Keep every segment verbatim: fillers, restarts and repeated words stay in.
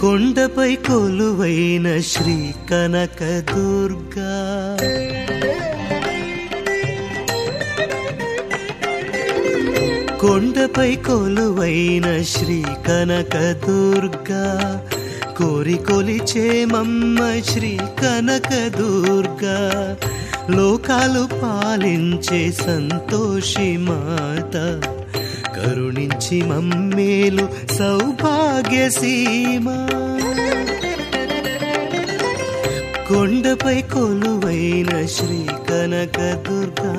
కొండపై కొలువైన శ్రీ కనకదుర్గా కొండపై కొలువైన శ్రీ కనకదుర్గా కోరి కొలిచేమమ్మ శ్రీ కనకదుర్గా లోకాలు పాలించే సంతోషి మాత కరుణించి మమ్మేలు సౌభాగ్యసీమ కొండపై కొలువైన శ్రీ కనకదుర్గా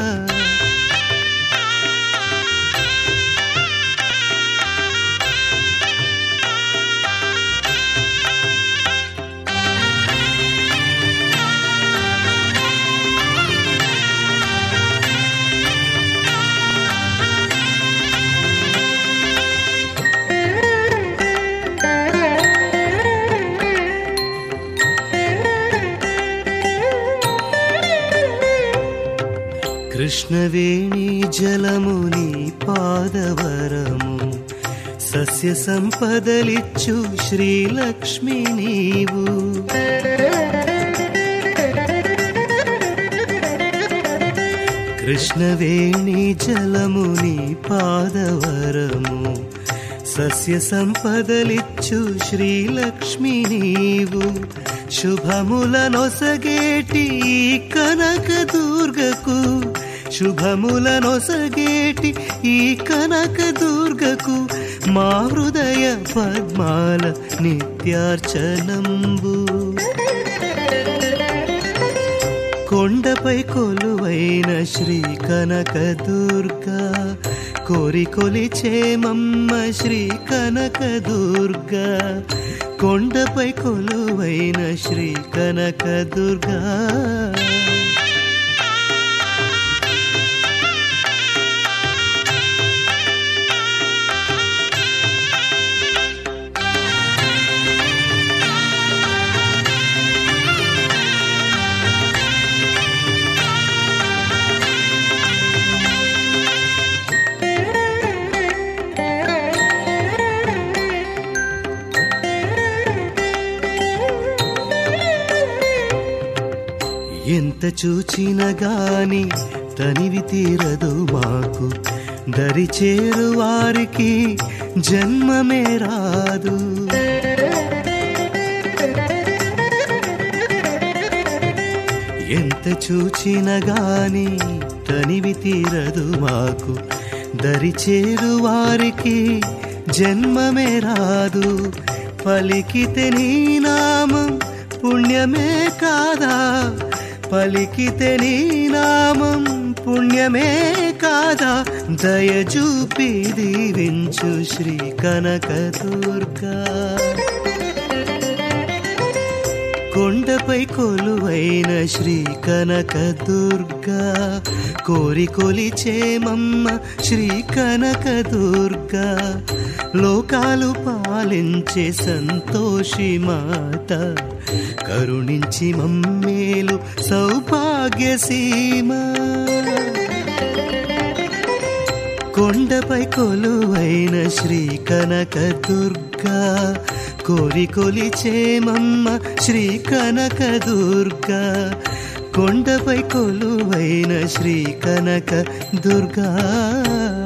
కృష్ణవేణి జలముని పాదవరము సస్య సంపదలిచ్చు శ్రీలక్ష్మి నీవు కృష్ణవేణి జలముని పాదవరము సస్య సంపదలిచ్చు శ్రీలక్ష్మి నీవు శుభములనొసగేటి కనకదుర్గకు శుభములనొసగేటి ఈ కనకదుర్గకు మా హృదయ పద్మాల నిత్యార్చనంబు కొండపై కొలువైన శ్రీ కనకదుర్గా కోరి కొలిచేమమ్మ శ్రీ కనకదుర్గా కొండపై కొలువైన శ్రీ కనకదుర్గా ఎంత చూచిన గాని తనివి తీరదు మాకు దరి చేరు వారికి జన్మమే రాదు ఎంత చూచిన గాని తనివి తీరదు మాకు దరి చేరు వారికి జన్మమే రాదు పలికితే నీ నామం పుణ్యమే కాదా పలికితే నీ నామం పుణ్యమే కాదా దయచూపి దీవించు శ్రీ కనకదుర్గా కొండపై కొలువైన శ్రీ కనకదుర్గా కోరి కొలిచేమమ్మ శ్రీ కనకదుర్గా లోకాలు పాలించే సంతోషి మాత కరుణించి మమ్మేలు సౌభాగ్యసీమ కొండపై కొలువైన శ్రీ కనకదుర్గా కోరి కొలిచేమమ్మ శ్రీ కనకదుర్గా కొండపై కొలువైన శ్రీ కనకదుర్గా